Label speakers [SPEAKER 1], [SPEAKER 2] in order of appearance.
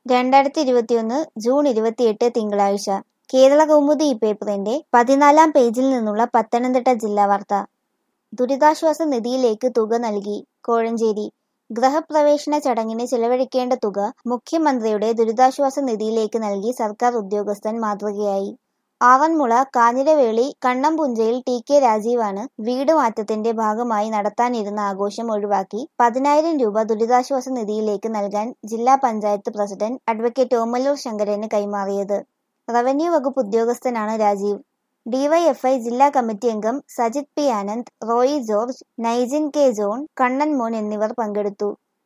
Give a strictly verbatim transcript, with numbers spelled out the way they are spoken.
[SPEAKER 1] രണ്ടായിരത്തി ഇരുപത്തിയൊന്ന് ജൂൺ ഇരുപത്തിയെട്ട് തിങ്കളാഴ്ച. കേരളകൗമുദി ഈ പേപ്പറിന്റെ പതിനാലാം പേജിൽ നിന്നുള്ള പത്തനംതിട്ട ജില്ലാ വാർത്ത. ദുരിതാശ്വാസ നിധിയിലേക്ക് തുക നൽകി. കോഴഞ്ചേരി. ഗൃഹപ്രവേശന ചടങ്ങിന് ചെലവഴിക്കേണ്ട തുക മുഖ്യമന്ത്രിയുടെ ദുരിതാശ്വാസ നിധിയിലേക്ക് നൽകി സർക്കാർ ഉദ്യോഗസ്ഥൻ മാതൃകയായി. ആറന്മുള കാഞ്ഞിരവേളി കണ്ണംപുഞ്ചയിൽ ടി കെ രാജീവാണ് വീട് മാറ്റത്തിന്റെ ഭാഗമായി നടത്താനിരുന്ന ആഘോഷം ഒഴിവാക്കി പതിനായിരം രൂപ ദുരിതാശ്വാസ നിധിയിലേക്ക് നൽകാൻ ജില്ലാ പഞ്ചായത്ത് പ്രസിഡന്റ് അഡ്വക്കേറ്റ് ഓമല്ലൂർ ശങ്കരന് കൈമാറിയത്. റവന്യൂ വകുപ്പ് ഉദ്യോഗസ്ഥനാണ് രാജീവ്. ഡിവൈഎഫ്ഐ ജില്ലാ കമ്മിറ്റി അംഗം സജിത് പി ആനന്ദ്, റോയി ജോർജ്, നൈജിൻ കെ ജോൺ, കണ്ണൻ മോൻ എന്നിവർ പങ്കെടുത്തു.